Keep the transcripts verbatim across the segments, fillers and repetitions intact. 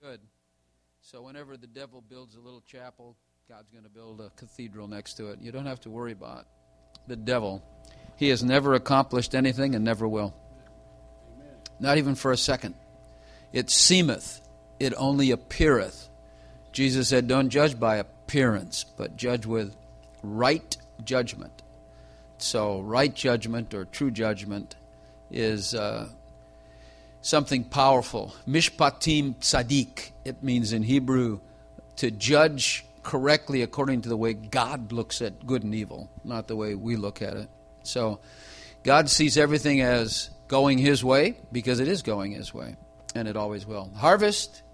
Good. So whenever the devil builds a little chapel, God's going to build a cathedral next to it. You don't have to worry about the devil. He has never accomplished anything and never will. Amen. Not even for a second. It seemeth, it only appeareth. Jesus said, don't judge by appearance, but judge with right judgment. So right judgment or true judgment is uh, something powerful. Mishpatim tzadik, it means in Hebrew to judge correctly according to the way God looks at good and evil, not the way we look at it. So God sees everything as going His way because it is going His way, and it always will. Harvest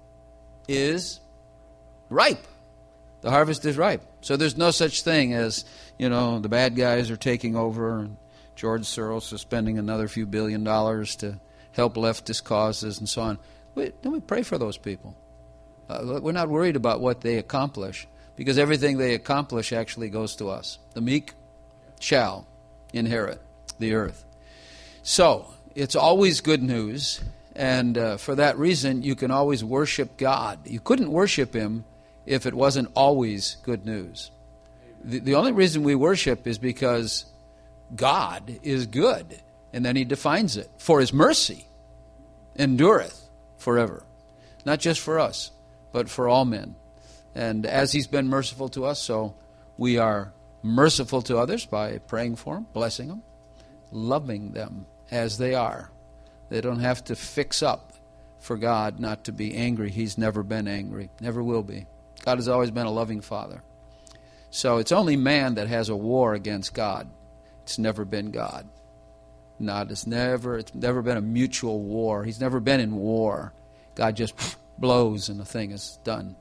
is ripe. The harvest is ripe. So there's no such thing as, you know, the bad guys are taking over and George Soros is spending another few billion dollars to help leftist causes and so on. Wait, don't we pray for those people? Uh, we're not worried about what they accomplish because everything they accomplish actually goes to us. The meek shall inherit the earth. So it's always good news, and uh, for that reason you can always worship God. You couldn't worship Him if it wasn't always good news. The, the only reason we worship is because God is good, and then He defines it. For His mercy endureth forever. Not just for us, but for all men. And as He's been merciful to us, so we are merciful to others by praying for them, blessing them, loving them as they are. They don't have to fix up for God not to be angry. He's never been angry, never will be. God has always been a loving Father. So it's only man that has a war against God. It's never been God. Not, it's never, it's never been a mutual war. He's never been in war. God just blows and the thing is done.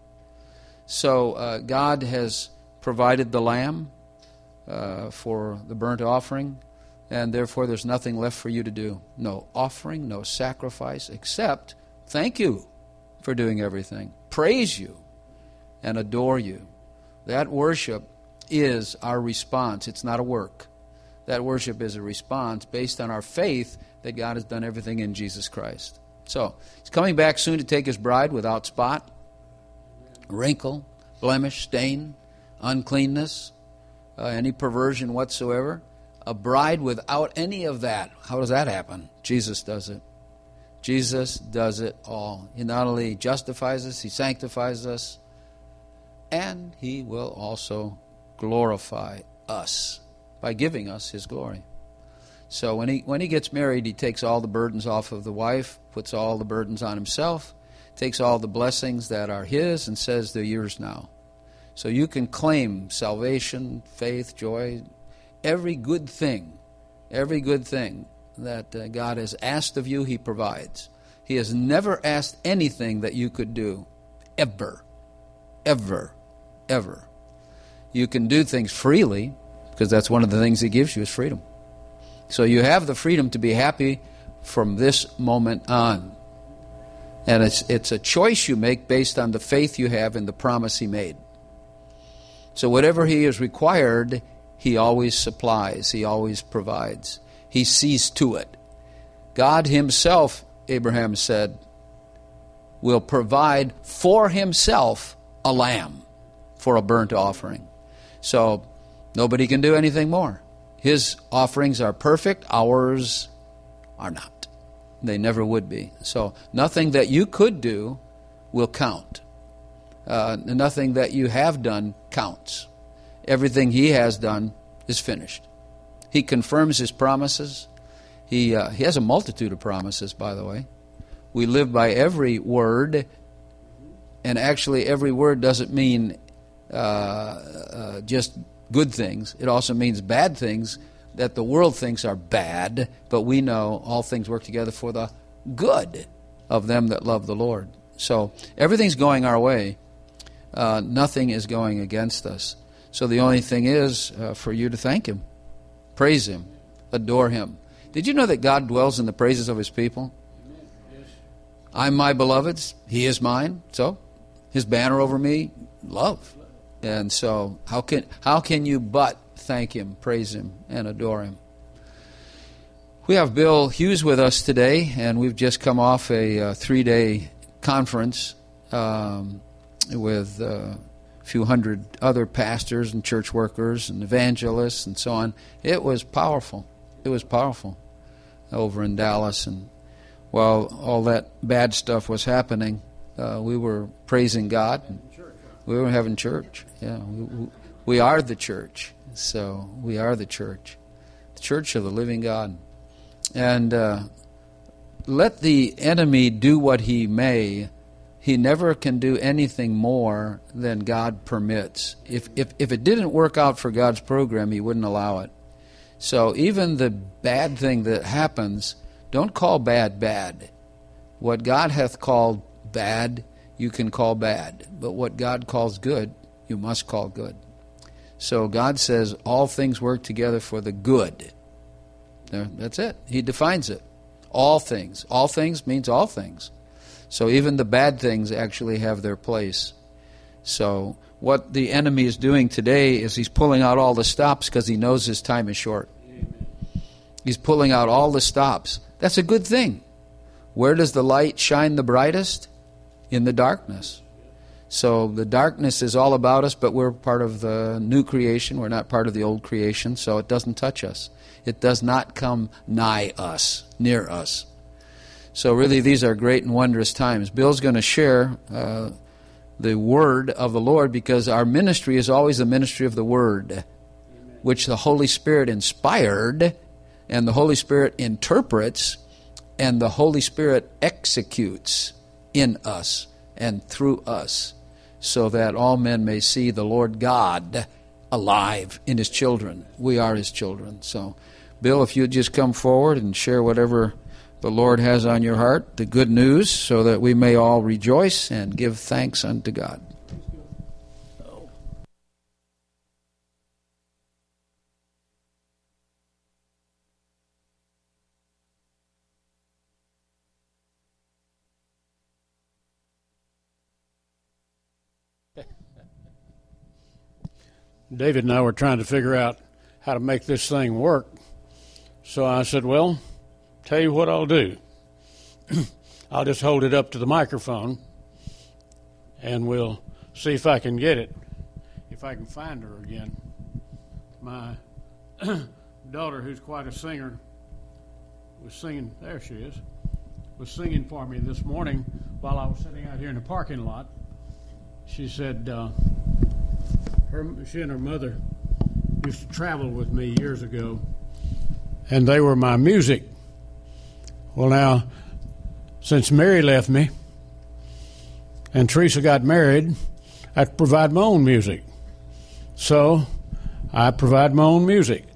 So uh, God has provided the lamb uh, for the burnt offering, and therefore there's nothing left for you to do. No offering, no sacrifice, except thank you for doing everything. Praise you and adore you. That worship is our response. It's not a work. That worship is a response based on our faith that God has done everything in Jesus Christ. So, He's coming back soon to take His bride without spot, wrinkle, blemish, stain, uncleanness, uh, any perversion whatsoever. A bride without any of that. How does that happen? Jesus does it. Jesus does it all. He not only justifies us, He sanctifies us, and He will also glorify us by giving us His glory. So when he when he gets married, he takes all the burdens off of the wife, puts all the burdens on himself, takes all the blessings that are his and says they're yours now. So you can claim salvation, faith, joy, every good thing, every good thing that uh, God has asked of you, He provides. He has never asked anything that you could do, ever, ever, ever. You can do things freely, because that's one of the things He gives you is freedom. So you have the freedom to be happy from this moment on. And it's it's a choice you make based on the faith you have in the promise He made. So whatever He is required, He always supplies. He always provides. He sees to it. God Himself, Abraham said, will provide for Himself a lamb for a burnt offering. So nobody can do anything more. His offerings are perfect. Ours are not. They never would be. So nothing that you could do will count. Uh, nothing that you have done counts. Everything He has done is finished. He confirms His promises. He, uh, he has a multitude of promises, by the way. We live by every word, and actually every word doesn't mean uh, uh, just good things. It also means bad things that the world thinks are bad, but we know all things work together for the good of them that love the Lord. So everything's going our way. Uh, nothing is going against us. So the only thing is uh, for you to thank Him, praise Him, adore Him. Did you know that God dwells in the praises of His people? Yes. I'm my beloved's, He is mine. So His banner over me, love. And so how can how can you but thank Him, praise Him, and adore Him? We have Bill Hughes with us today, and we've just come off a uh, three-day conference um, with uh, a few hundred other pastors and church workers and evangelists and so on. It was powerful. It was powerful over in Dallas. And while all that bad stuff was happening, uh, we were praising God. We were having church. Yeah, we, we are the church. So we are the church, the church of the living God. And uh, let the enemy do what he may. He never can do anything more than God permits. If, if, if it didn't work out for God's program, he wouldn't allow it. So even the bad thing that happens, don't call bad bad. What God hath called bad, you can call bad. But what God calls good, you must call good. So God says all things work together for the good. There, that's it. He defines it. All things. All things means all things. So even the bad things actually have their place. So what the enemy is doing today is he's pulling out all the stops because he knows his time is short. Amen. He's pulling out all the stops. That's a good thing. Where does the light shine the brightest? In the darkness. So the darkness is all about us, but we're part of the new creation. We're not part of the old creation, so it doesn't touch us. It does not come nigh us, near us. So really these are great and wondrous times. Bill's going to share uh, the word of the Lord, because our ministry is always the ministry of the word, Amen. Which the Holy Spirit inspired, and the Holy Spirit interprets, and the Holy Spirit executes in us and through us, so that all men may see the Lord God alive in His children. We are His children. So, Bill, if you'd just come forward and share whatever the Lord has on your heart, the good news, so that we may all rejoice and give thanks unto God. David and I were trying to figure out how to make this thing work. So I said, well, tell you what I'll do. I'll just hold it up to the microphone, and we'll see if I can get it, if I can find her again. My daughter, who's quite a singer, was singing, there she is, was singing for me this morning while I was sitting out here in the parking lot. She said, uh, her, she and her mother used to travel with me years ago, and they were my music. Well, now, since Mary left me and Teresa got married, I had to provide my own music. So I provide my own music.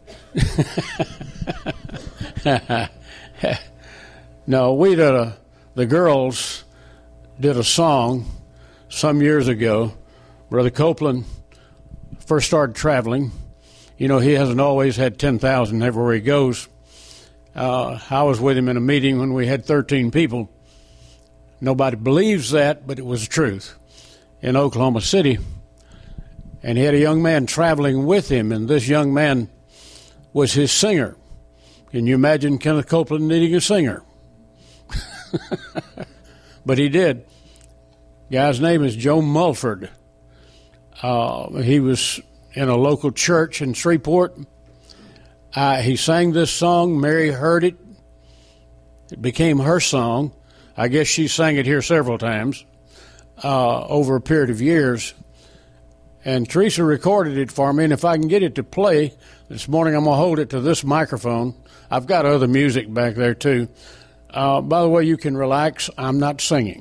No, we did a, the girls did a song some years ago. Brother Copeland first started traveling. You know, he hasn't always had ten thousand everywhere he goes. Uh, I was with him in a meeting when we had thirteen people. Nobody believes that, but it was the truth, in Oklahoma City. And he had a young man traveling with him, and this young man was his singer. Can you imagine Kenneth Copeland needing a singer? But he did. Guy's name is Joe Mulford. Uh, he was in a local church in Shreveport. Uh, he sang this song. Mary heard it. It became her song. I guess she sang it here several times uh, over a period of years. And Teresa recorded it for me, and if I can get it to play, this morning I'm going to hold it to this microphone. I've got other music back there, too. Uh, by the way, you can relax. I'm not singing.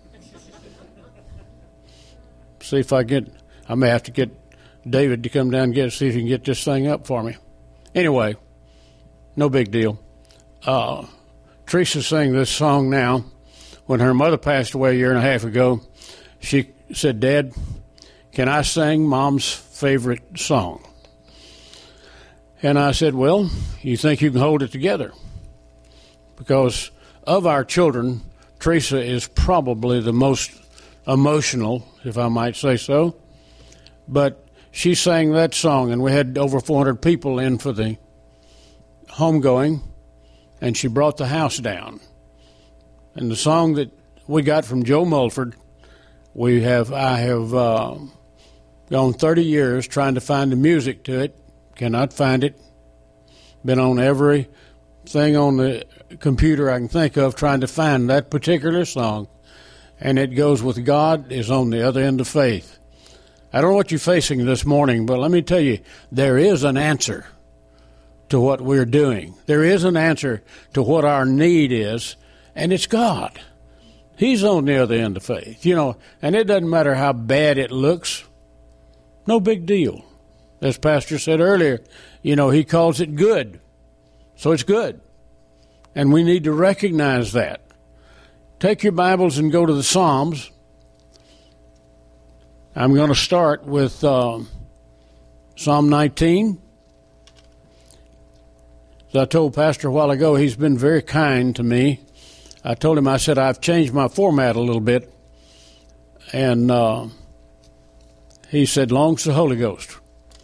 See if I get, I may have to get David to come down and get, see if he can get this thing up for me. Anyway, no big deal. Uh, Teresa sang this song now. When her mother passed away a year and a half ago, she said, Dad, can I sing Mom's favorite song? And I said, well, you think you can hold it together? Because of our children, Teresa is probably the most emotional, if I might say so. But she sang that song, and we had over four hundred people in for the homegoing, and she brought the house down. And the song that we got from Joe Mulford We have, I have uh, gone thirty years trying to find the music to it. Cannot find it. Been on every thing on the computer I can think of trying to find that particular song. And it goes with God is on the other end of faith. I don't know what you're facing this morning, but let me tell you, there is an answer to what we're doing. There is an answer to what our need is, and it's God. He's on the other end of faith, you know, and it doesn't matter how bad it looks. No big deal. As Pastor said earlier, you know, he calls it good. So it's good. And we need to recognize that. Take your Bibles and go to the Psalms. I'm going to start with uh, Psalm nineteen. As I told Pastor a while ago, he's been very kind to me. I told him, I said, I've changed my format a little bit. And uh, he said, long's the Holy Ghost.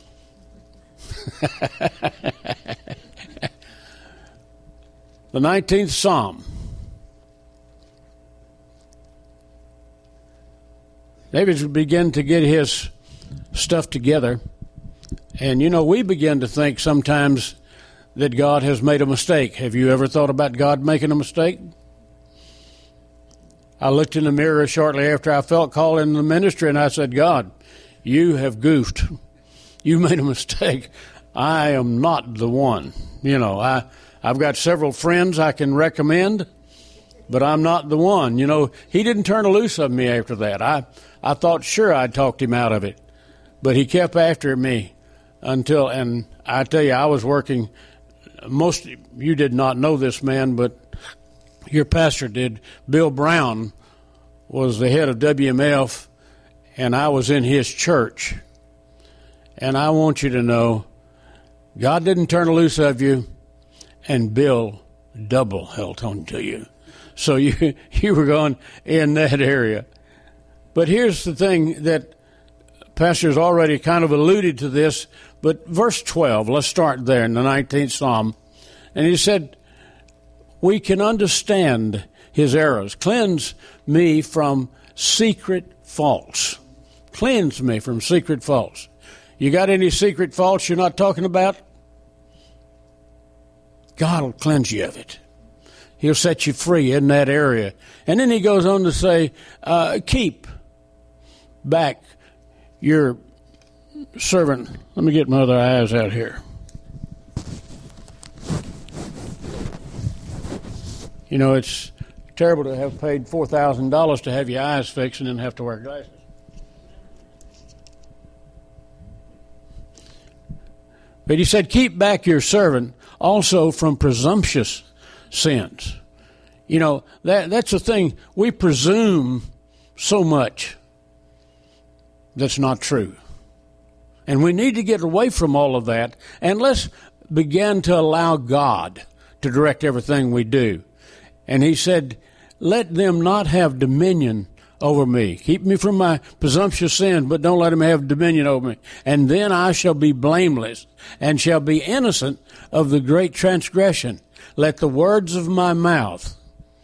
The nineteenth Psalm. David began to get his stuff together. And, you know, we begin to think sometimes that God has made a mistake. Have you ever thought about God making a mistake? I looked in the mirror shortly after I felt called in the ministry, and I said, God, you have goofed. You made a mistake. I am not the one. You know, I, I've got several friends I can recommend, but I'm not the one. You know, he didn't turn loose of me after that. I, I thought sure I'd talked him out of it, but he kept after me until, and I tell you, I was working. Most of you did not know this man, but your pastor did. Bill Brown was the head of W M F, and I was in his church. And I want you to know, God didn't turn loose of you, and Bill double held on to you. So you you were going in that area. But here's the thing that Pastor's already kind of alluded to this, but verse twelve, let's start there in the nineteenth Psalm. And he said, we can understand his errors. Cleanse me from secret faults. Cleanse me from secret faults. You got any secret faults you're not talking about? God will cleanse you of it. He'll set you free in that area. And then he goes on to say, uh, keep back your servant. Let me get my other eyes out here. You know, it's terrible to have paid four thousand dollars to have your eyes fixed and then have to wear glasses. But he said, keep back your servant also from presumptuous sins. You know, that that's the thing. We presume so much that's not true. And we need to get away from all of that, and let's begin to allow God to direct everything we do. And he said, let them not have dominion over me. Keep me from my presumptuous sin, but don't let them have dominion over me. And then I shall be blameless and shall be innocent of the great transgression. Let the words of my mouth.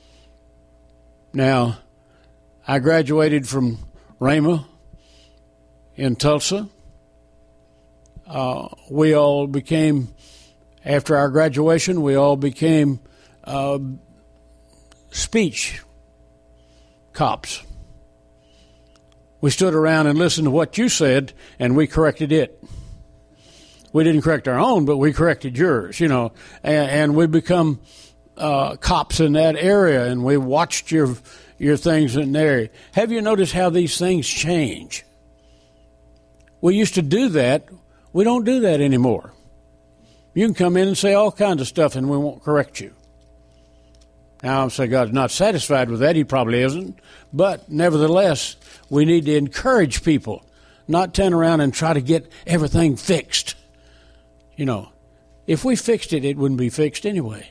Now, I graduated from Rhema in Tulsa. Uh, we all became, after our graduation, we all became uh, speech cops. We stood around and listened to what you said, and we corrected it. We didn't correct our own, but we corrected yours, you know, and, and we become uh, cops in that area, and we watched your your things in there. Have you noticed how these things change? We used to do that. We don't do that anymore. You can come in and say all kinds of stuff, and we won't correct you. Now, I'm saying God's not satisfied with that. He probably isn't. But nevertheless, we need to encourage people, not turn around and try to get everything fixed. You know, if we fixed it, it wouldn't be fixed anyway.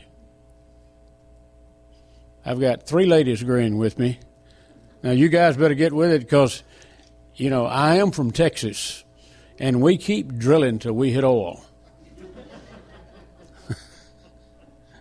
I've got three ladies agreeing with me. Now, you guys better get with it because, you know, I am from Texas, and we keep drilling till we hit oil.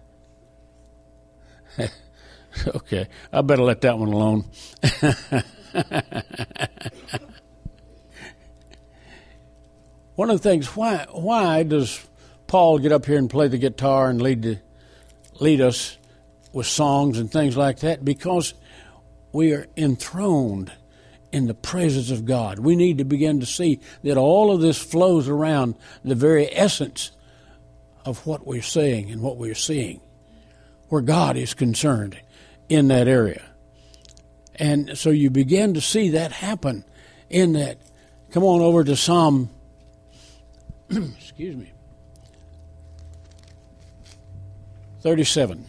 Okay, I better let that one alone. One of the things, why why does Paul get up here and play the guitar and lead the, lead us with songs and things like that? Because we are enthroned in the presence of God. We need to begin to see that all of this flows around the very essence of what we're saying and what we're seeing, where God is concerned in that area. And so you begin to see that happen in that. Come on over to Psalm, excuse me, thirty-seven.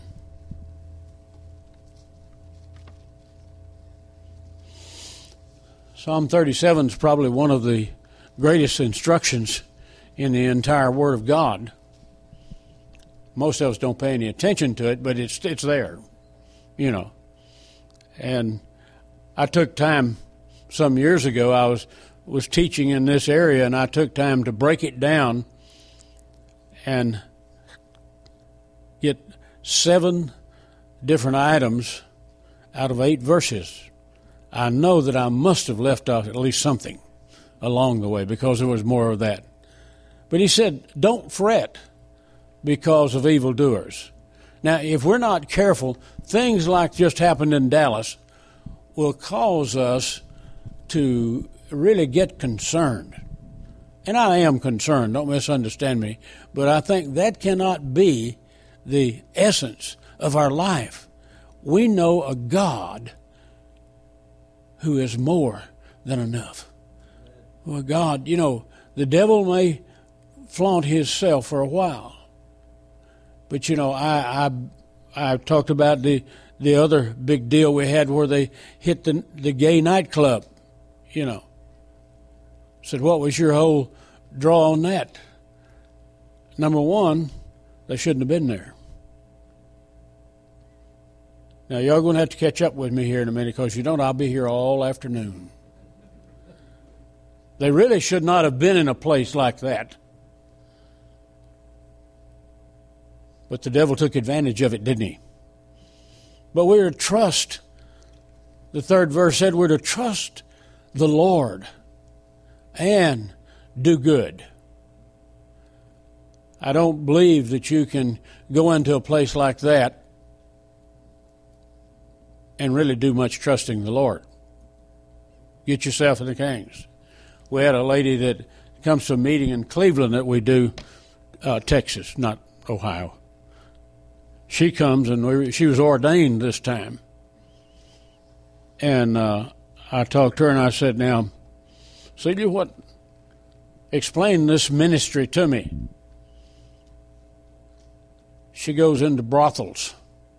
Psalm thirty-seven is probably one of the greatest instructions in the entire Word of God. Most of us don't pay any attention to it, but it's it's there, you know. And I took time some years ago. I was was teaching in this area, and I took time to break it down and get seven different items out of eight verses. I know that I must have left off at least something along the way because there was more of that. But he said, don't fret because of evildoers. Now, if we're not careful, things like just happened in Dallas will cause us to really get concerned. And I am concerned, don't misunderstand me, but I think that cannot be the essence of our life. We know a God who is more than enough. Well, God, you know, the devil may flaunt himself for a while. But, you know, I I, I talked about the, the other big deal we had where they hit the, the gay nightclub, you know. Said, what was your whole draw on that? Number one, they shouldn't have been there. Now, y'all going to have to catch up with me here in a minute, because you don't, I'll be here all afternoon. They really should not have been in a place like that. But the devil took advantage of it, didn't he? But we're to trust, the third verse said, we're to trust the Lord and do good. I don't believe that you can go into a place like that and really do much trusting the Lord. Get yourself in the Kings. We had a lady that comes to a meeting in Cleveland that we do, uh, Texas, not Ohio. She comes, and we, she was ordained this time. And uh, I talked to her, and I said, now, Celia, what? Explain this ministry to me. She goes into brothels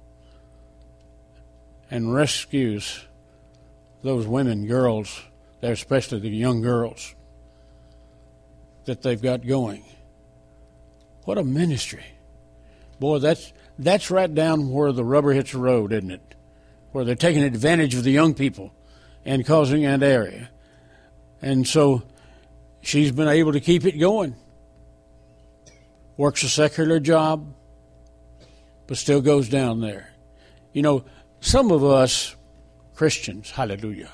and rescues those women, girls, especially the young girls that they've got going. What a ministry. Boy, that's that's right down where the rubber hits the road, isn't it? Where they're taking advantage of the young people and causing that area. And so she's been able to keep it going. Works a secular job, but still goes down there. You know, some of us Christians, hallelujah,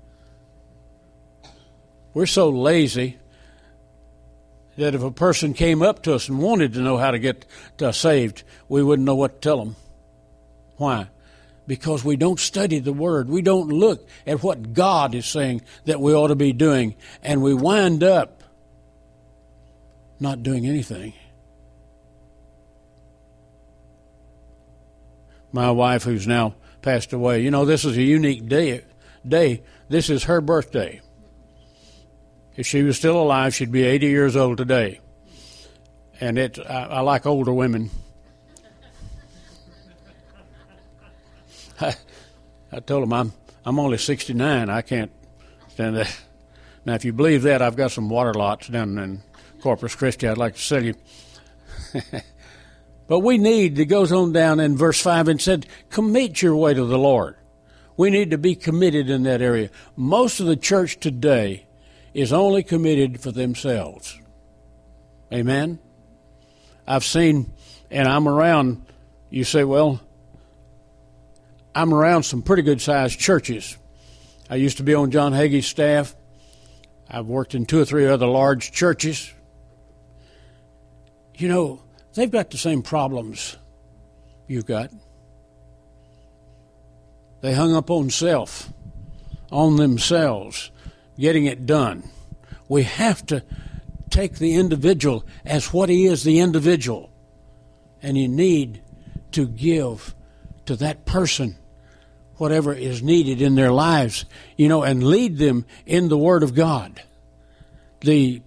we're so lazy that if a person came up to us and wanted to know how to get uh, saved, we wouldn't know what to tell them. Why? Because we don't study the Word. We don't look at what God is saying that we ought to be doing, and we wind up not doing anything. My wife, who's now passed away, you know, this is a unique day. Day. This is her birthday. If she was still alive, she'd be eighty years old today. And it, I, I like older women. I, I told them I'm I'm only sixty-nine. I can't stand that. Now, if you believe that, I've got some water lots down in Corpus Christi I'd like to sell you. But we need, it goes on down in verse five and said, commit your way to the Lord. We need to be committed in that area. Most of the church today is only committed for themselves. Amen? I've seen, and I'm around, you say, well, I'm around some pretty good-sized churches. I used to be on John Hagee's staff. I've worked in two or three other large churches. You know, they've got the same problems you've got. They hung up on self, on themselves, getting it done. We have to take the individual as what he is, the individual. And you need to give to that person whatever is needed in their lives, you know, and lead them in the Word of God. The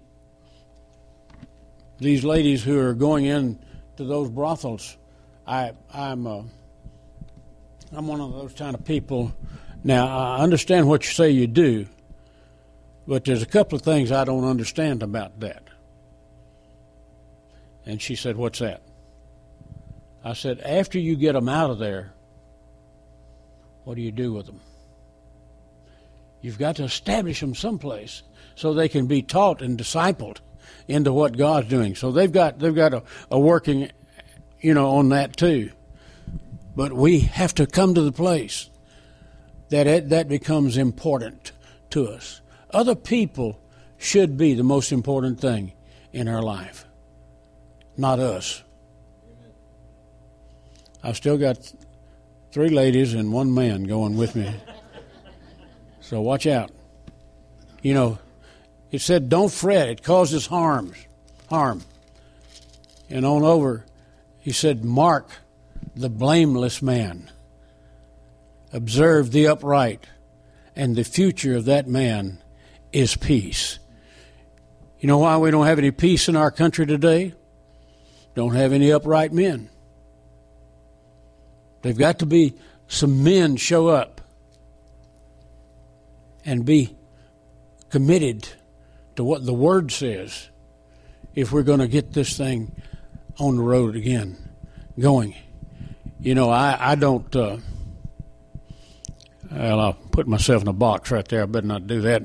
these ladies who are going in to those brothels, I I'm uh, I'm one of those kind of people. Now I understand what you say you do, but there's a couple of things I don't understand about that. And she said, "What's that?" I said, "After you get them out of there, what do you do with them? You've got to establish them someplace so they can be taught and discipled into what God's doing." So they've got they've got a, a working, you know, on that too. But we have to come to the place that it, that becomes important to us. Other people should be the most important thing in our life, not us. I've still got three ladies and one man going with me. So watch out. You know, it said, don't fret. It causes harms, harm. And on over, he said, mark the blameless man. Observe the upright. And the future of that man is peace. You know why we don't have any peace in our country today? Don't have any upright men. They've got to be some men show up and be committed to what the Word says if we're going to get this thing on the road again, going. You know, I, I don't, uh, well, I'll put myself in a box right there. I better not do that.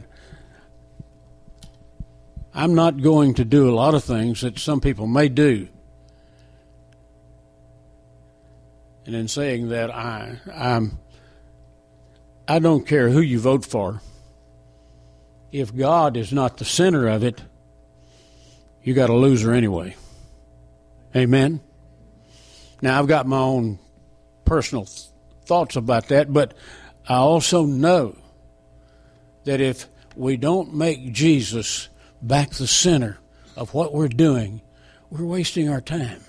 I'm not going to do a lot of things that some people may do. And in saying that, I I'm, I don't care who you vote for. If God is not the center of it, you got a loser anyway. Amen? Now, I've got my own personal th- thoughts about that, but I also know that if we don't make Jesus back the center of what we're doing, we're wasting our time.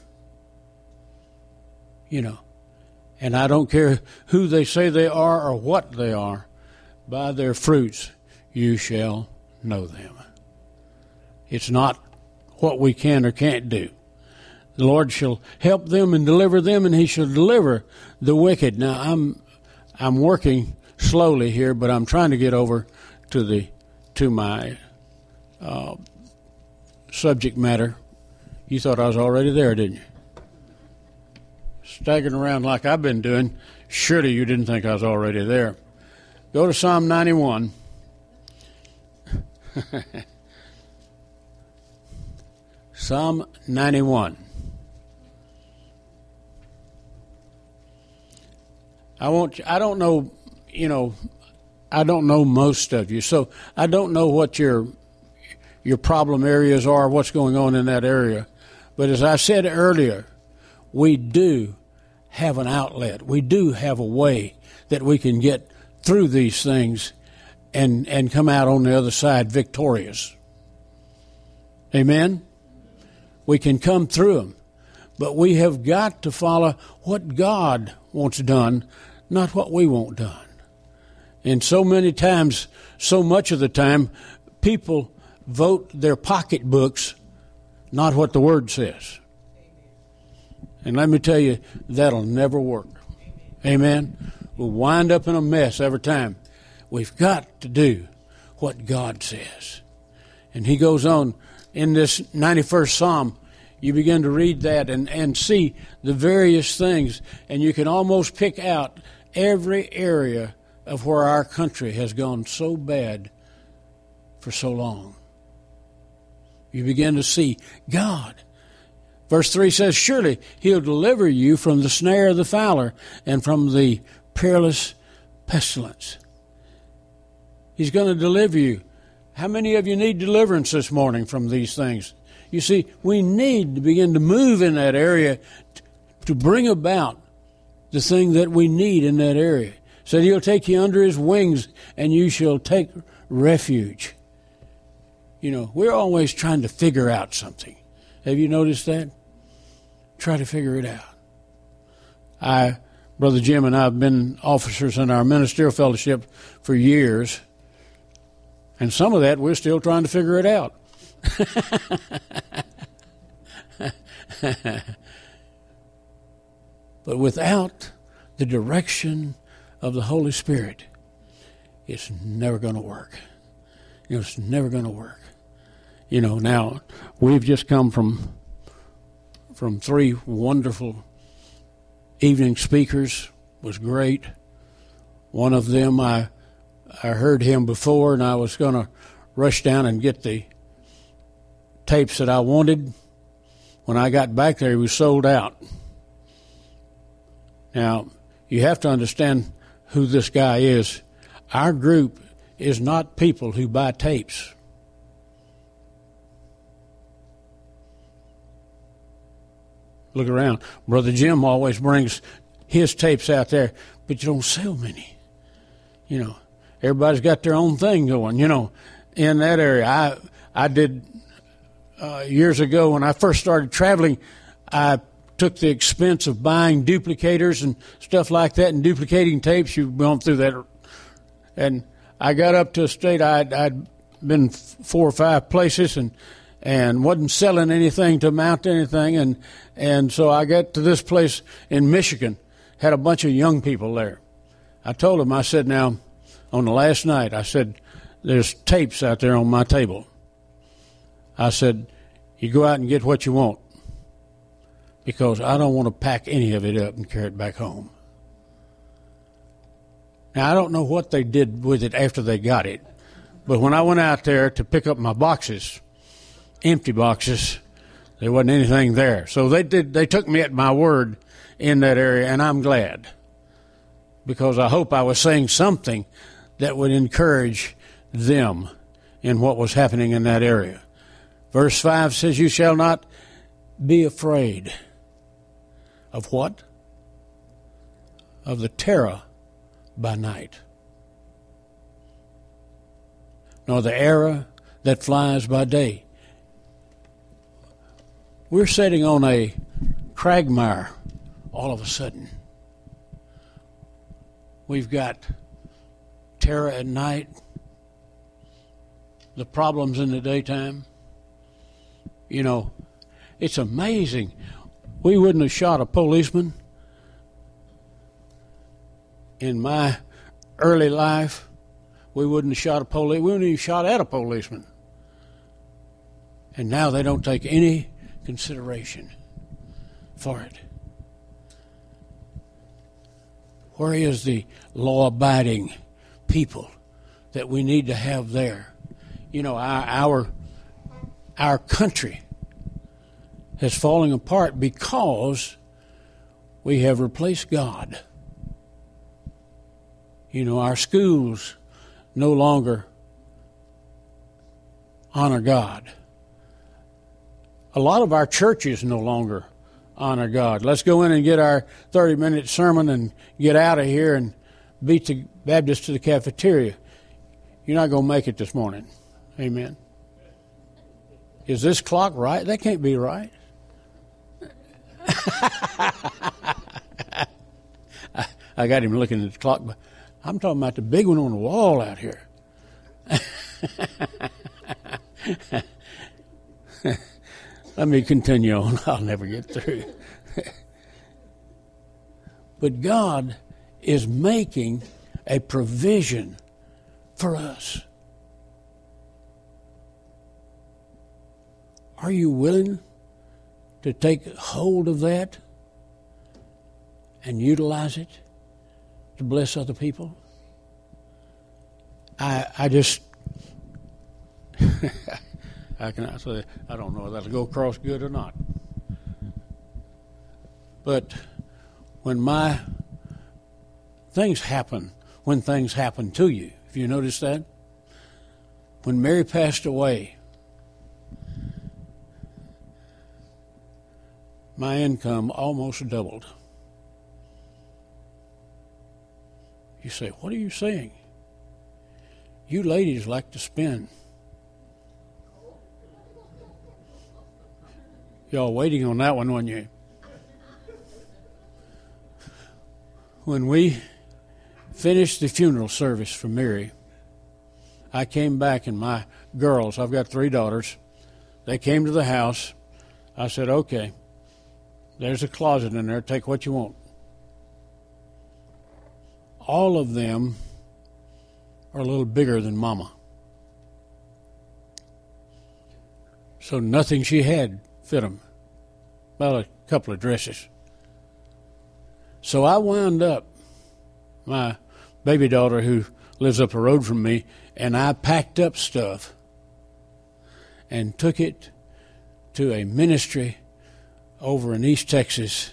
You know. And I don't care who they say they are or what they are. By their fruits you shall know them. It's not what we can or can't do. The Lord shall help them and deliver them, and He shall deliver the wicked. Now, I'm I'm working slowly here, but I'm trying to get over to the to my uh, subject matter. You thought I was already there, didn't you? Staggering around like I've been doing, surely you didn't think I was already there. Go to Psalm ninety-one. Psalm ninety-one. I want you, I don't know, you know, I don't know most of you, so I don't know what your your problem areas are, what's going on in that area. But as I said earlier, we do have an outlet. We do have a way that we can get through these things and, and come out on the other side victorious. Amen? We can come through them. But we have got to follow what God wants done, not what we want done. And so many times, so much of the time, people vote their pocketbooks, not what the Word says. And let me tell you, that'll never work. Amen? We'll wind up in a mess every time. We've got to do what God says. And he goes on in this ninety-first Psalm. You begin to read that and, and see the various things, and you can almost pick out every area of where our country has gone so bad for so long. You begin to see God. Verse three says, surely he'll deliver you from the snare of the fowler and from the perilous pestilence. He's going to deliver you. How many of you need deliverance this morning from these things? You see, we need to begin to move in that area to bring about the thing that we need in that area. So He'll take you under His wings and you shall take refuge. You know, we're always trying to figure out something. Have you noticed that? Try to figure it out. I, Brother Jim and I have been officers in our ministerial fellowship for years, and some of that we're still trying to figure it out. But without the direction of the Holy Spirit, it's never going to work. You know, it's never going to work. You know, now we've just come from from three wonderful evening speakers. Was great. One of them, I I heard him before, and I was going to rush down and get the tapes that I wanted. When I got back there, he was sold out. Now, you have to understand who this guy is. Our group is not people who buy tapes. Look around. Brother Jim always brings his tapes out there, but you don't sell many. You know, everybody's got their own thing going, you know, in that area. I I did uh, years ago when I first started traveling, I took the expense of buying duplicators and stuff like that and duplicating tapes. You've gone through that. And I got up to a state I'd, I'd been four or five places and and wasn't selling anything to amount to anything. And, and so I got to this place in Michigan, had a bunch of young people there. I told them, I said, now, on the last night, I said, there's tapes out there on my table. I said, you go out and get what you want, because I don't want to pack any of it up and carry it back home. Now, I don't know what they did with it after they got it, but when I went out there to pick up my boxes, empty boxes, there wasn't anything there. So they did. They took me at my word in that area, and I'm glad, because I hope I was saying something that would encourage them in what was happening in that area. Verse five says, you shall not be afraid of what? Of the terror by night, nor the arrow that flies by day. We're sitting on a quagmire all of a sudden. We've got terror at night, the problems in the daytime. You know, it's amazing. We wouldn't have shot a policeman in my early life. We wouldn't have shot a police. We wouldn't even shot at a policeman. And now they don't take any consideration for it. Where is the law-abiding people that we need to have there? You know, our our, our country is falling apart because we have replaced God. You know, our schools no longer honor God. A lot of our churches no longer honor God. Let's go in and get our thirty-minute sermon and get out of here and beat the Baptist to the cafeteria. You're not going to make it this morning. Amen. Is this clock right? That can't be right. I, I got him looking at the clock, but I'm talking about the big one on the wall out here. Let me continue on. I'll never get through. But God is making a provision for us. Are you willing to take hold of that and utilize it to bless other people? I I just how can I say? I don't know if that'll go across good or not. But when my things happen, when things happen to you, if you notice that, when Mary passed away, my income almost doubled. You say, what are you saying? You ladies like to spend. Y'all waiting on that one, weren't you? When we finished the funeral service for Mary, I came back and my girls, I've got three daughters, they came to the house. I said, okay, there's a closet in there, take what you want. All of them are a little bigger than Mama. So nothing she had fit them. About a couple of dresses. So I wound up, my baby daughter who lives up the road from me, and I packed up stuff and took it to a ministry over in East Texas.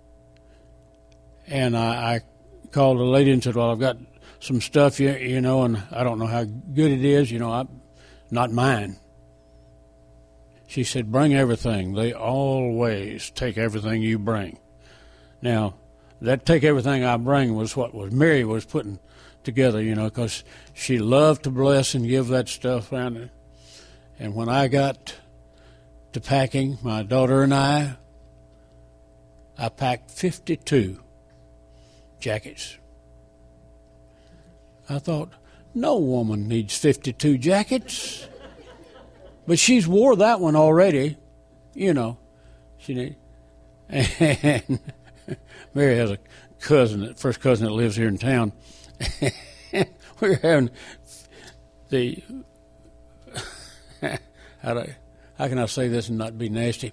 And I, I called a lady and said, well, I've got some stuff, you, you know, and I don't know how good it is, you know, I, not mine. She said, bring everything. They always take everything you bring. Now, that take everything I bring was what was Mary was putting together, you know, because she loved to bless and give that stuff around her. And when I got to packing, my daughter and I, I packed fifty-two jackets. I thought, no woman needs fifty-two jackets. But she's wore that one already, you know. She need, and Mary has a cousin, first cousin that lives here in town. We were having the, how, do, how can I say this and not be nasty?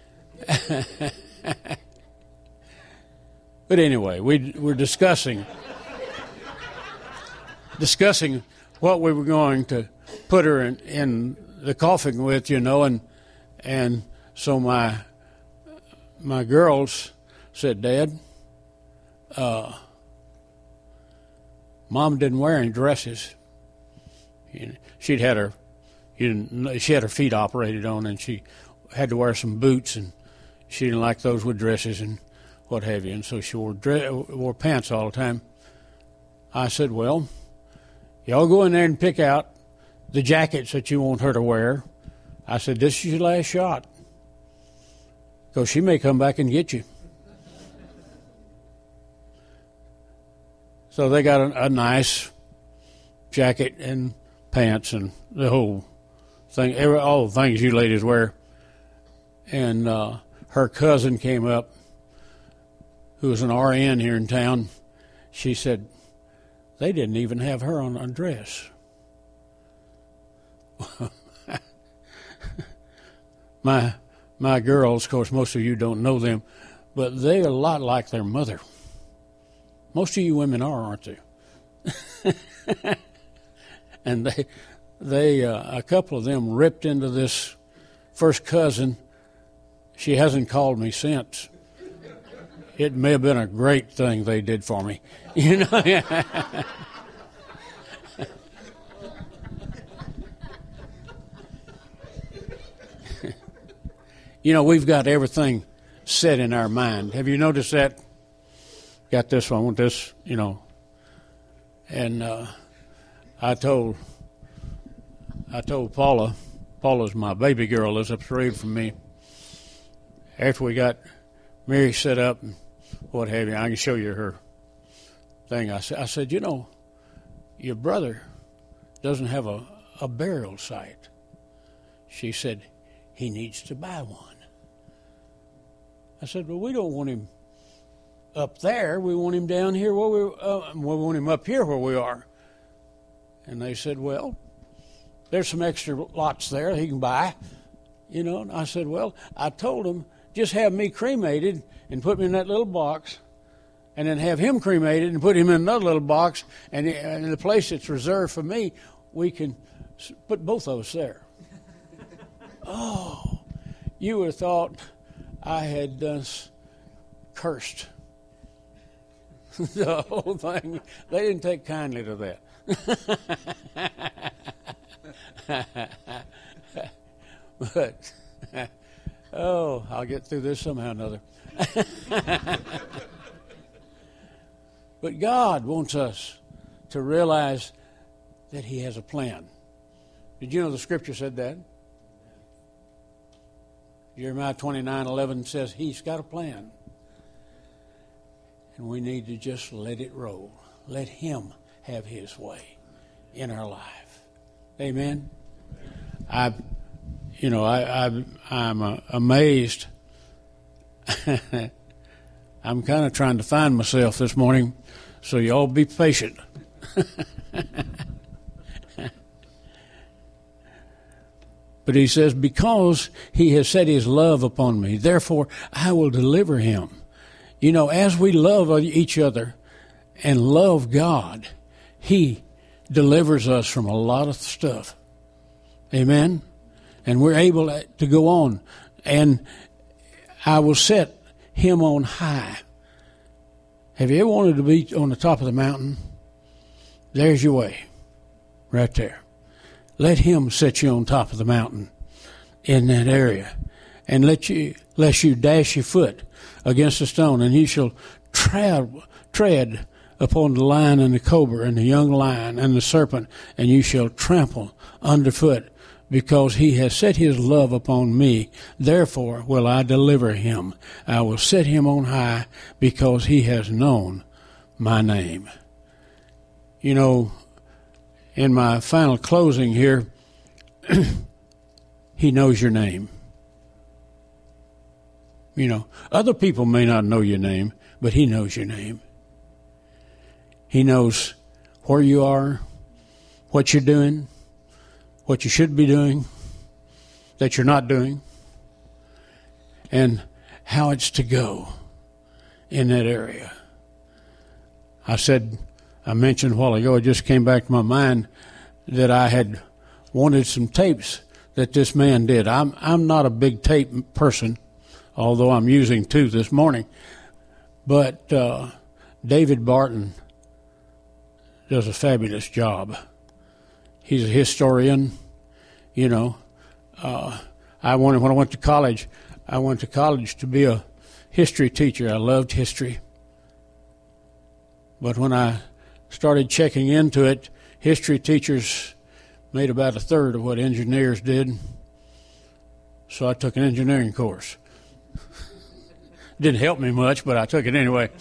But anyway, we were discussing, discussing what we were going to put her in, in the coffin with, you know, and and so my my girls said, Dad, uh, Mom didn't wear any dresses. You know, she'd had her, you didn't, she had her feet operated on, and she had to wear some boots, and she didn't like those with dresses and what have you, and so she wore dre- wore pants all the time. I said, well, y'all go in there and pick out the jackets that you want her to wear. I said, this is your last shot, because she may come back and get you. So they got a, a nice jacket and pants and the whole thing, every, all the things you ladies wear. And uh, her cousin came up, who was an R N here in town. She said, they didn't even have her on a dress. my my girls, of course, most of you don't know them, but they're a lot like their mother. Most of you women are, aren't you? And they, they, uh, a couple of them ripped into this first cousin. She hasn't called me since. It may have been a great thing they did for me, you know. You know, we've got everything set in our mind. Have you noticed that? Got this one, want this, you know. And uh, I told, I told Paula, Paula's my baby girl, lives up the road from me. After we got Mary set up and what have you, I can show you her thing. I said, I said, you know, your brother doesn't have a, a burial site. She said, he needs to buy one. I said, well, we don't want him up there. We want him down here where we, uh, we want him up here where we are. And they said, well, there's some extra lots there he can buy. You know, and I said, well, I told him, just have me cremated and put me in that little box, and then have him cremated and put him in another little box, and in the place that's reserved for me, we can put both of us there. Oh, you would have thought I had uh, cursed the whole thing. They didn't take kindly to that. But, oh, I'll get through this somehow or another. But God wants us to realize that He has a plan. Did you know the Scripture said that? Jeremiah twenty-nine eleven says He's got a plan. And we need to just let it roll. Let Him have His way in our life. Amen? I, you know, I, I, I'm uh, amazed. I'm kind of trying to find myself this morning, so you all be patient. But He says, because He has set His love upon me, therefore I will deliver him. You know, as we love each other and love God, He delivers us from a lot of stuff. Amen? And we're able to go on. And I will set him on high. Have you ever wanted to be on the top of the mountain? There's your way. Right there. Let Him set you on top of the mountain in that area. And let you, lest you dash your foot against a stone, and you shall tread, tread upon the lion and the cobra and the young lion and the serpent, and you shall trample underfoot, because He has set His love upon me. Therefore will I deliver him. I will set him on high, because he has known my name. You know, in my final closing here, He knows your name. You know, other people may not know your name, but He knows your name. He knows where you are, what you're doing, what you should be doing, that you're not doing, and how it's to go in that area. I said, I mentioned a while ago, it just came back to my mind that I had wanted some tapes that this man did. I'm I'm not a big tape person, although I'm using two this morning. But uh, David Barton does a fabulous job. He's a historian, you know. Uh, I wanted, when I went to college, I went to college to be a history teacher. I loved history. But when I started checking into it, history teachers made about a third of what engineers did. So I took an engineering course. Didn't help me much, but I took it anyway.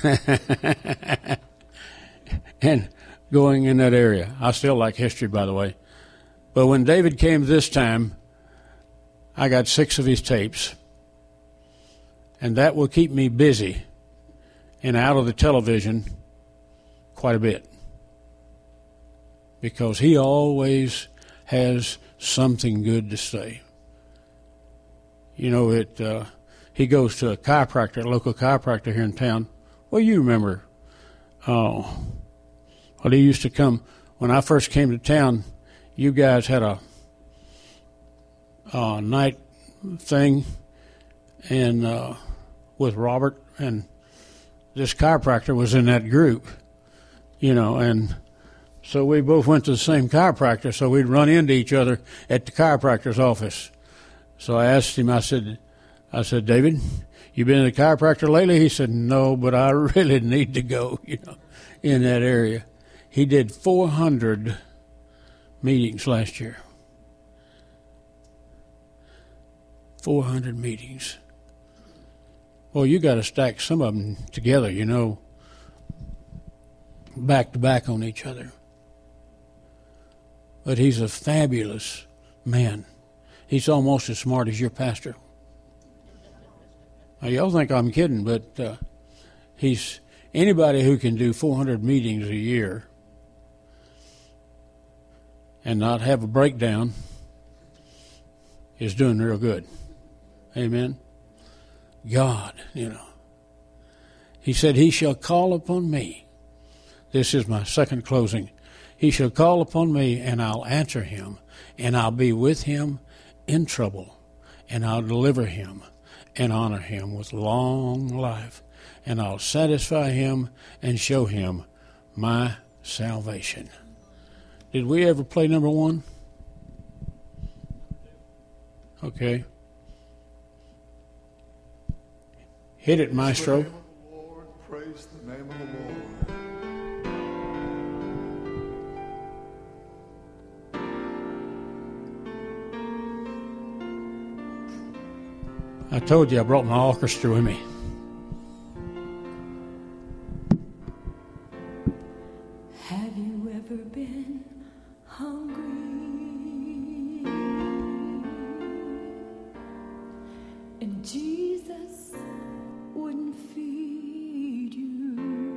And going in that area. I still like history, by the way. But when David came this time, I got six of his tapes. And that will keep me busy and out of the television quite a bit. Because he always has something good to say. You know, it. Uh, he goes to a chiropractor, a local chiropractor here in town. Well, you remember. Oh, well, he used to come. When I first came to town, you guys had a, a night thing and uh, with Robert, and this chiropractor was in that group, you know, and so we both went to the same chiropractor, so we'd run into each other at the chiropractor's office. So I asked him, I said, I said, David, you been to the chiropractor lately? He said, no, but I really need to go, you know, in that area. He did four hundred meetings last year. four hundred meetings. Well, you got to stack some of them together, you know, back to back on each other. But he's a fabulous man. He's almost as smart as your pastor. Now, y'all think I'm kidding, but uh, he's anybody who can do four hundred meetings a year and not have a breakdown is doing real good. Amen. God, you know. He said, he shall call upon me. This is my second closing. He shall call upon me, and I'll answer him, and I'll be with him in trouble, and I'll deliver him and honor him with long life, and I'll satisfy him and show him my salvation. Did we ever play number one? Okay. Hit it, maestro. Praise the name of the Lord. Praise the name of the Lord. I told you I brought my orchestra with me. Have you ever been hungry and Jesus wouldn't feed you?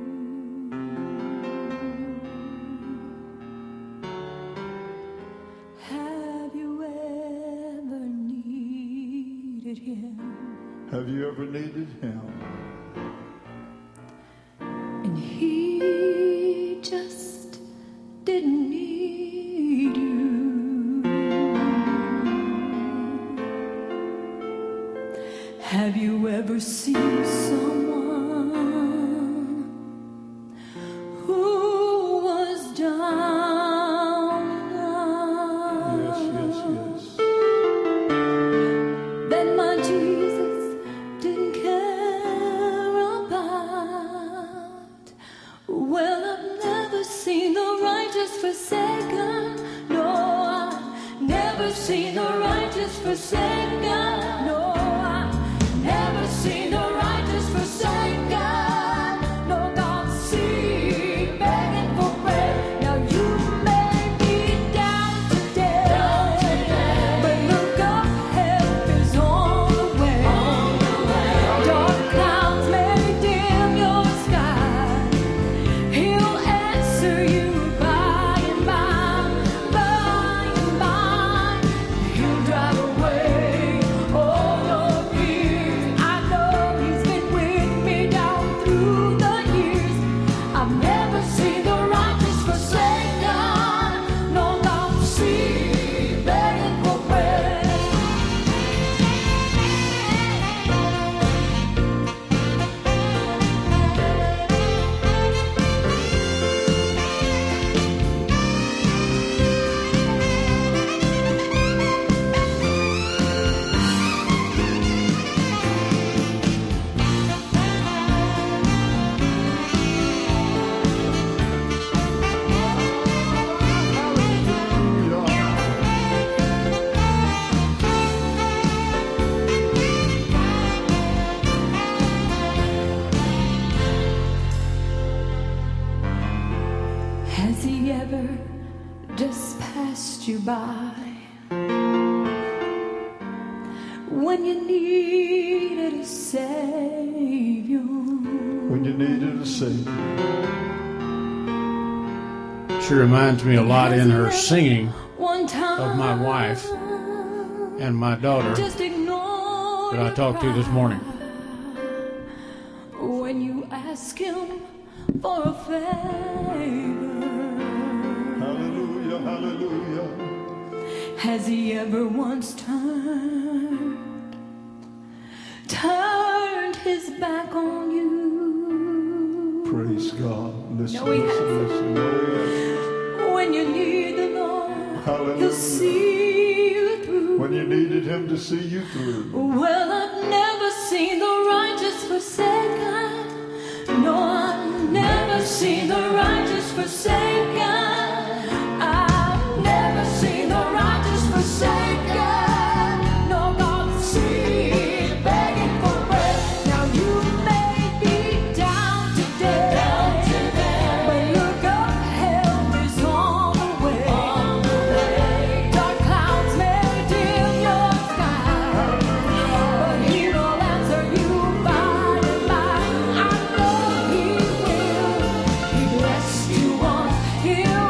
Have you ever needed Him? Have you ever needed Him? And He just didn't need you. Have you ever seen someone who was down and out? Yes, yes, yes. That my Jesus didn't care about? Well, I've never seen the righteous forsaken. No, I've never seen the righteous forsaken. No, I've never seen the righteous forsaken. No, God's seed begging for bread. Now you may be down today, but look up, help is on the way. Dark clouds may dim your sky. He'll answer you by and by, by and by. He'll drive away all your fears. I know He's been with me down through the years. I've never seen the righteous forsaken, nor God's seed begging for bread. Has He ever just passed you by when you needed a Savior? When you needed a Savior. She reminds me a lot in her singing One time of my wife and my daughter just ignore that I talked to this morning. when you ask Him for a favor. Hallelujah, hallelujah. Has He ever once turned, turned His back on you? Praise God. Listen, No, He listen, hasn't. listen. Oh, yes. When you need the Lord, Hallelujah. He'll see you through. When you needed Him to see you through. Well, I've never seen the righteous forsaken. No, I've never seen the righteous forsaken. I've never seen the righteous forsaken. No, God's seed begging for bread. Now you may be down today, but look up, help is on the way. Dark clouds may dim your sky, but He will answer you by and by. I know He will. He blessed you once, He'll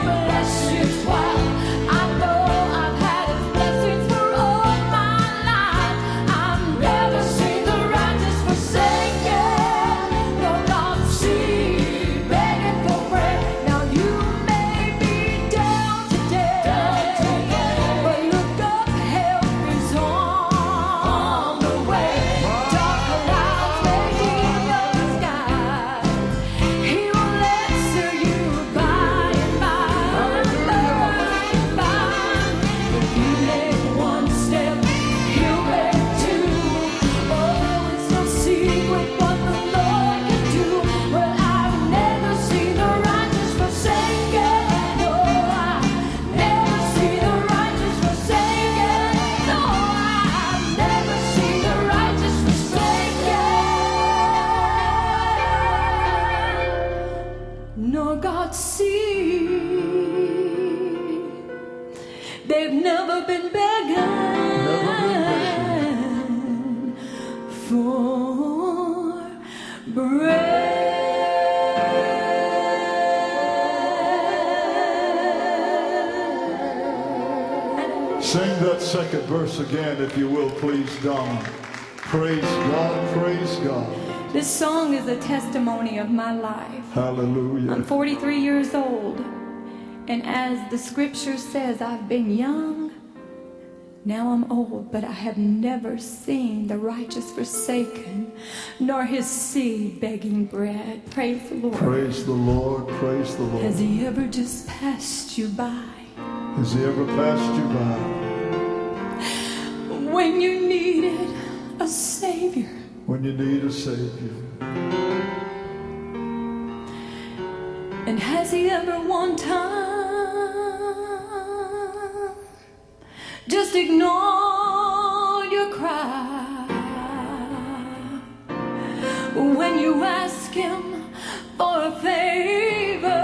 nor God's seed. They've never been begging, Never been begging. for bread. Sing that second verse again, if you will, please, Don. Praise God, praise God. This song is a testimony of my life. Hallelujah. I'm forty-three years old, and as the scripture says, I've been young, now I'm old, but I have never seen the righteous forsaken, nor his seed begging bread. Praise the Lord. Praise the Lord, praise the Lord. Has he ever just passed you by? Has he ever passed you by? When you needed a Savior, When you need a Savior. and has he ever one time just ignored your cry when you ask him for a favor?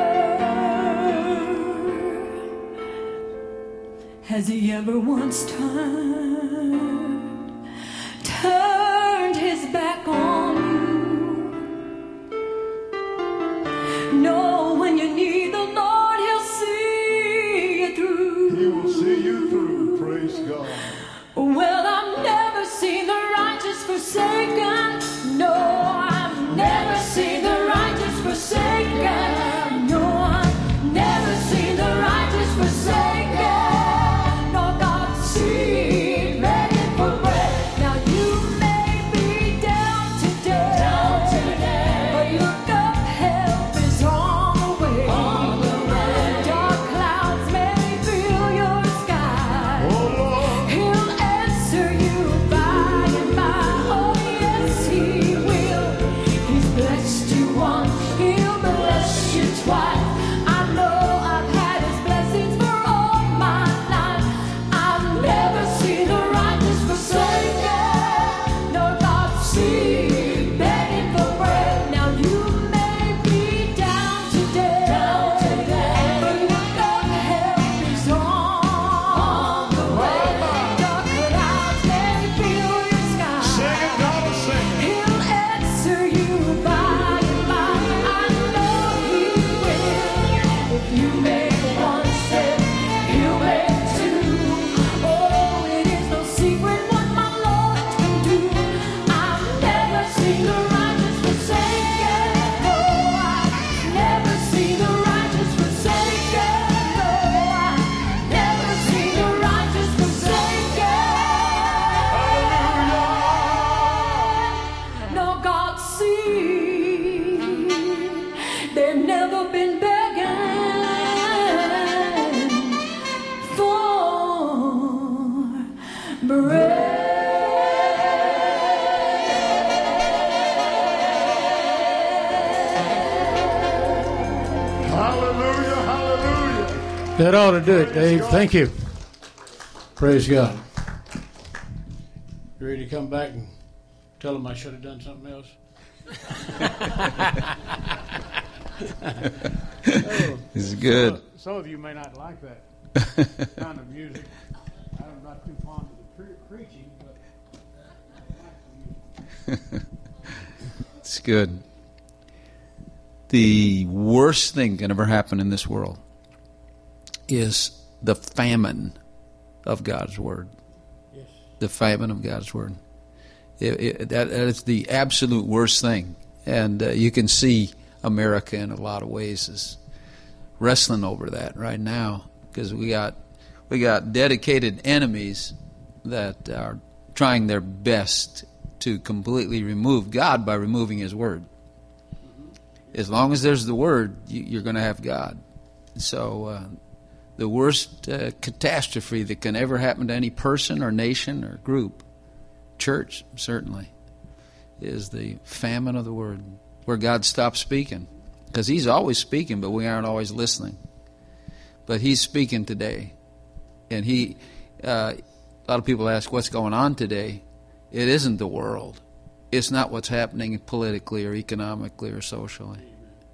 Has he ever once turned turned his back on you? No, when you need the Lord, he'll see you through. He will see you through, praise God. Well, I've never seen the righteous forsaken. No, I've never seen the righteous forsaken. No, I've never seen the righteous forsaken. Nor God's seed begging for bread. Now you may be down today, down today, but look up, help is on the way. On the way. Dark clouds may fill your sky. Oh Lord, He'll answer you by and by. Oh yes, he will. He's blessed you once, he'll bless you twice. I know I've had his blessings for all my life. I've never seen the righteous forsaken, nor God's seed begging for bread. Now you may be down today, down today, but look up, help is on the way. Dark clouds may fill your sky. sing it, God, sing it. He'll answer you by and by. I know he will. If you make one step, he'll make two. Oh, it is no secret what my Lord can do. I've never seen the righteous forsaken. No, I've never seen the righteous forsaken. No, I've never seen the righteous forsaken. No, God's seed, they've never been begging for bread. Hallelujah, hallelujah. That ought to do it, Dave. Thank you. Praise God. You ready to come back and tell them I should have done something else? This is good. Some, some of you may not like that kind of music. I'm not too fond of the pre- preaching, but I like the music. It's good. The worst thing can ever happen in this world is the famine of God's Word. Yes. The famine of God's Word. It, it, that, that is the absolute worst thing. And uh, you can see America in a lot of ways is wrestling over that right now, because we got we got dedicated enemies that are trying their best to completely remove God by removing His Word. As long as there's the Word, you, you're going to have God. So uh, the worst uh, catastrophe that can ever happen to any person or nation or group, church certainly, is the famine of the Word, where God stops speaking. Because He's always speaking, but we aren't always listening. But He's speaking today. And He, uh, a lot of people ask, what's going on today? It isn't the world. It's not what's happening politically or economically or socially.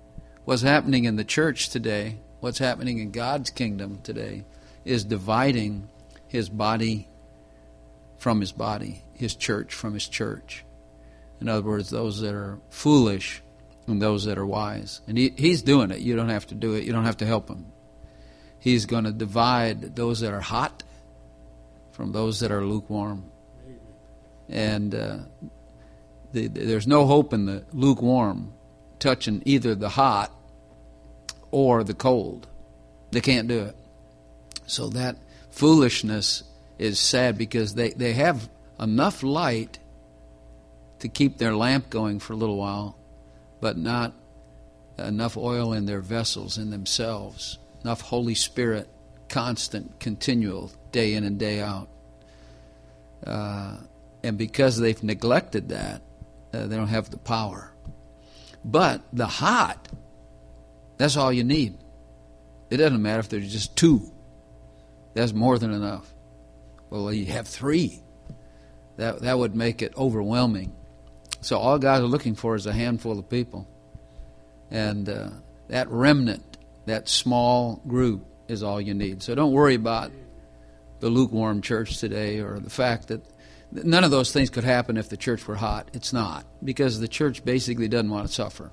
What's happening in the church today, what's happening in God's kingdom today, is dividing his body from his body, his church from his church. In other words, those that are foolish and those that are wise. And he, he's doing it. You don't have to do it. You don't have to help him. He's going to divide those that are hot from those that are lukewarm. And uh, the, the, there's no hope in the lukewarm touching either the hot or the cold. They can't do it. So that foolishness is sad because they, they have enough light to keep their lamp going for a little while, but not enough oil in their vessels, in themselves, enough Holy Spirit, constant, continual, day in and day out. Uh, and because they've neglected that, uh, they don't have the power. But the hot, that's all you need. It doesn't matter if there's just two. That's more than enough. Well, you have three. That that would make it overwhelming. So all God's looking for is a handful of people. And uh, that remnant, that small group, is all you need. So don't worry about the lukewarm church today or the fact that none of those things could happen if the church were hot. It's not. Because the church basically doesn't want to suffer.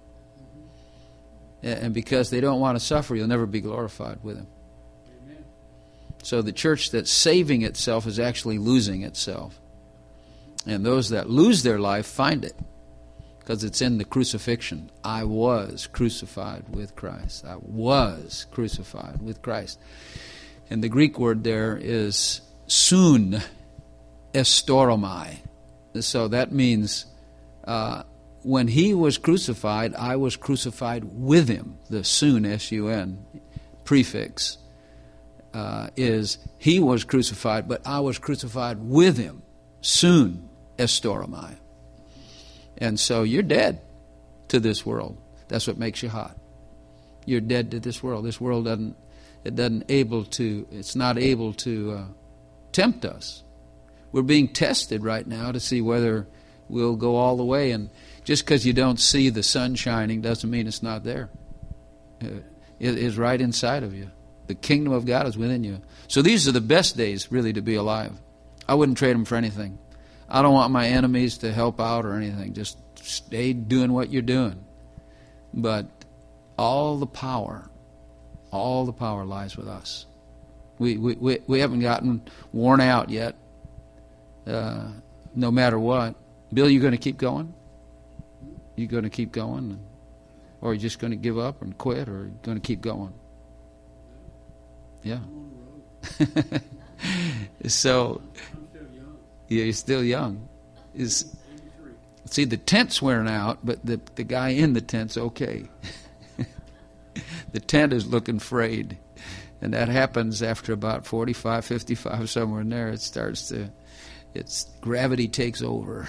And because they don't want to suffer, you'll never be glorified with him. Amen. So the church that's saving itself is actually losing itself. And those that lose their life find it. Because it's in the crucifixion. I was crucified with Christ. I was crucified with Christ. And the Greek word there is soon estoromai. So that means uh, when he was crucified, I was crucified with him. The soon, S U N, prefix uh, is he was crucified, but I was crucified with him. Soon estoromai. And so you're dead to this world. That's what makes you hot. You're dead to this world. This world doesn't, it doesn't able to, it's not able to uh, tempt us. We're being tested right now to see whether we'll go all the way. And just because you don't see the sun shining doesn't mean it's not there. It is right inside of you. The kingdom of God is within you. So these are the best days, really, to be alive. I wouldn't trade them for anything. I don't want my enemies to help out or anything. Just stay doing what you're doing. But all the power, all the power lies with us. We we we, we haven't gotten worn out yet. Uh, no matter what. Bill, you going to keep going? You going to keep going? Or are you just going to give up and quit? Or are you going to keep going? Yeah. So... Yeah, you're still young. Is see, the tent's wearing out, but the the guy in the tent's okay. The tent is looking frayed, and that happens after about forty-five, fifty-five, somewhere in there. It starts to, it's gravity takes over.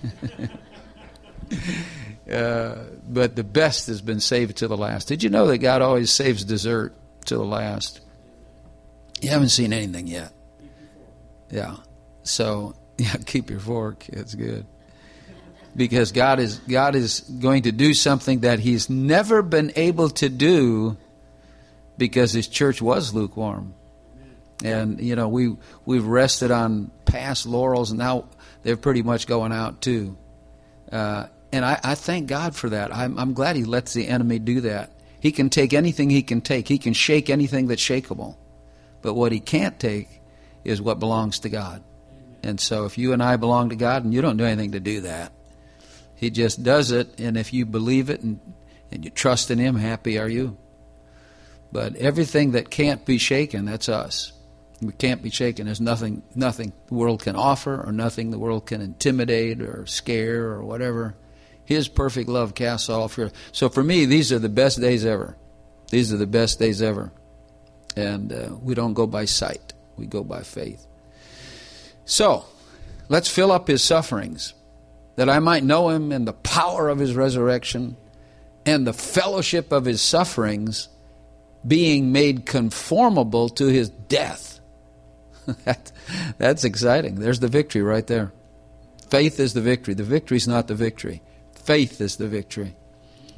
uh, but the best has been saved to the last. Did you know that God always saves dessert to the last? You haven't seen anything yet. Yeah. So. Yeah, keep your fork. It's good. Because God is God is going to do something that He's never been able to do because His church was lukewarm. And, you know, we, we've rested on past laurels, and now they're pretty much going out too. Uh, and I, I thank God for that. I'm, I'm glad He lets the enemy do that. He can take anything he can take. He can shake anything that's shakeable. But what he can't take is what belongs to God. And so if you and I belong to God, and you don't do anything to do that, He just does it, and if you believe it and, and you trust in Him, happy are you. But everything that can't be shaken, that's us. We can't be shaken. There's nothing nothing the world can offer, or nothing the world can intimidate or scare or whatever. His perfect love casts all fear. So for me, these are the best days ever. These are the best days ever. And uh, we don't go by sight. We go by faith. So, let's fill up His sufferings, that I might know Him and the power of His resurrection and the fellowship of His sufferings, being made conformable to His death. that, that's exciting. There's the victory right there. Faith is the victory. The victory is not the victory. Faith is the victory.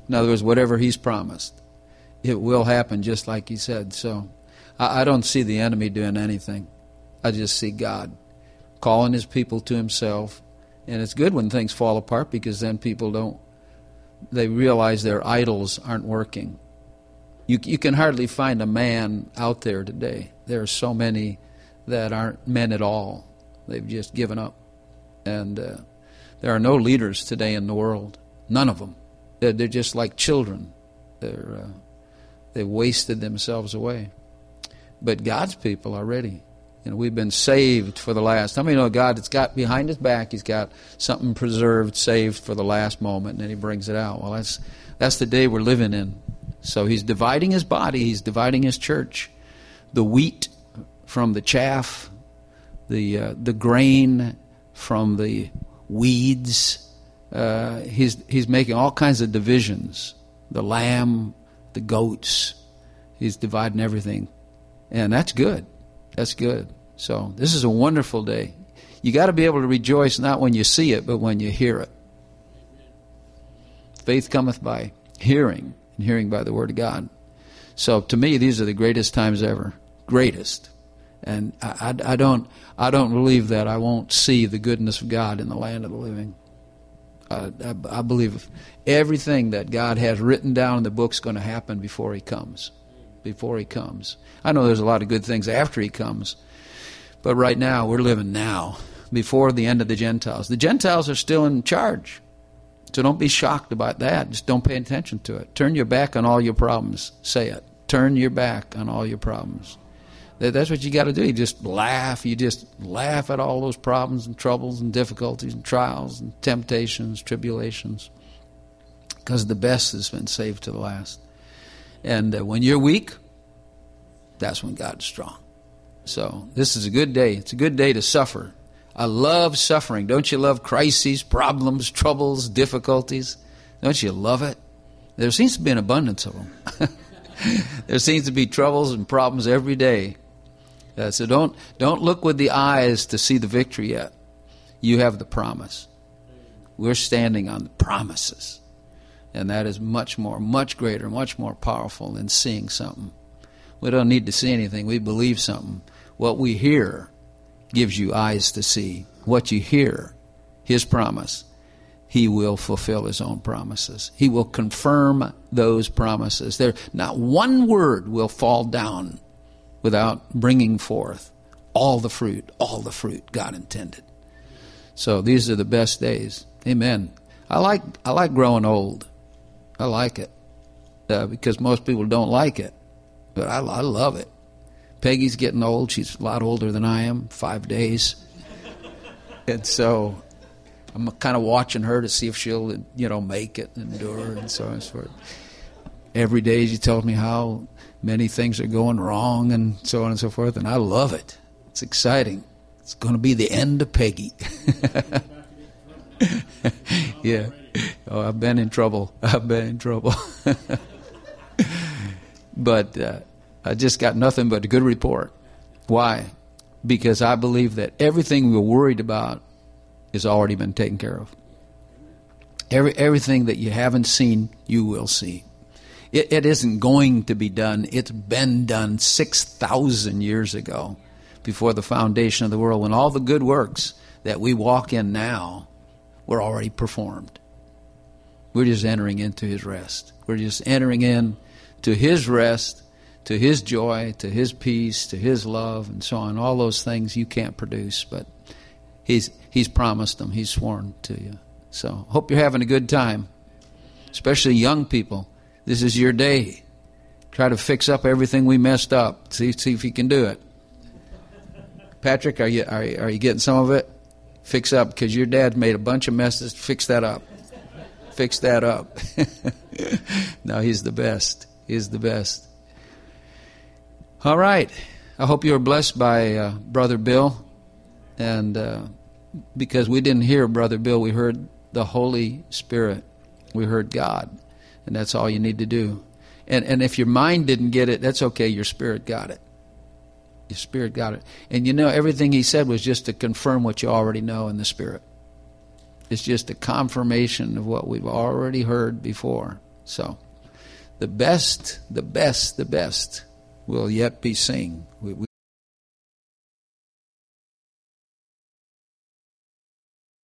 In other words, whatever He's promised, it will happen just like He said. So I, I don't see the enemy doing anything. I just see God calling His people to Himself. And it's good when things fall apart, because then people don't, they realize their idols aren't working. You, you can hardly find a man out there today. There are so many that aren't men at all. They've just given up. And uh, there are no leaders today in the world. None of them. They're, they're just like children. They're, uh, they've wasted themselves away. But God's people are ready. You know, we've been saved for the last. How many know God has got behind His back, He's got something preserved, saved for the last moment, and then He brings it out. Well, that's that's the day we're living in. So He's dividing His body. He's dividing His church. The wheat from the chaff, the uh, the grain from the weeds. Uh, he's he's making all kinds of divisions. The lamb, the goats. He's dividing everything, and that's good. That's good. So this is a wonderful day. You got to be able to rejoice not when you see it, but when you hear it. Faith cometh by hearing, and hearing by the Word of God. So to me, these are the greatest times ever. Greatest. And I, I, I don't I don't believe that I won't see the goodness of God in the land of the living. Uh, I, I believe everything that God has written down in the book is going to happen before He comes. Before He comes. I know there's a lot of good things after He comes. But right now, we're living now, before the end of the Gentiles. The Gentiles are still in charge. So don't be shocked about that. Just don't pay attention to it. Turn your back on all your problems. Say it. Turn your back on all your problems. That's what you got to do. You just laugh. You just laugh at all those problems and troubles and difficulties and trials and temptations, tribulations. Because the best has been saved to the last. And uh, when you're weak, that's when God's strong. So this is a good day. It's a good day to suffer. I love suffering. Don't you love crises, problems, troubles, difficulties? Don't you love it? There seems to be an abundance of them. There seems to be troubles and problems every day. Uh, so don't don't look with the eyes to see the victory yet. You have the promise. We're standing on the promises. And that is much more, much greater, much more powerful than seeing something. We don't need to see anything. We believe something. What we hear gives you eyes to see. What you hear, His promise, He will fulfill His own promises. He will confirm those promises. There, not one word will fall down without bringing forth all the fruit, all the fruit God intended. So these are the best days. Amen. I like I like growing old. I like it uh, because most people don't like it, but I, I love it. Peggy's getting old. She's a lot older than I am, five days. And so I'm kind of watching her to see if she'll, you know, make it and endure and so on and so forth. Every day she tells me how many things are going wrong and so on and so forth, and I love it. It's exciting. It's going to be the end of Peggy. Yeah. Oh, I've been in trouble. I've been in trouble. But uh, I just got nothing but a good report. Why? Because I believe that everything we were worried about has already been taken care of. Every everything that you haven't seen, you will see. It, it isn't going to be done. It's been done six thousand years ago, before the foundation of the world, when all the good works that we walk in now were already performed. We're just entering into His rest. We're just entering in to His rest, to His joy, to His peace, to His love, and so on. All those things you can't produce, but He's He's promised them. He's sworn to you. So hope you're having a good time, especially young people. This is your day. Try to fix up everything we messed up. See see if you can do it. Patrick, are you are you, are you getting some of it? Fix up, because your dad made a bunch of messes. Fix that up. Fix that up. No, he's the best. He's the best. All right. I hope you were blessed by uh, Brother Bill. And uh, because we didn't hear Brother Bill, we heard the Holy Spirit. We heard God. And that's all you need to do. And and if your mind didn't get it, that's okay. Your spirit got it. Your spirit got it. And you know, everything he said was just to confirm what you already know in the Spirit. It's just a confirmation of what we've already heard before. So, the best, the best, the best will yet be seen. We, we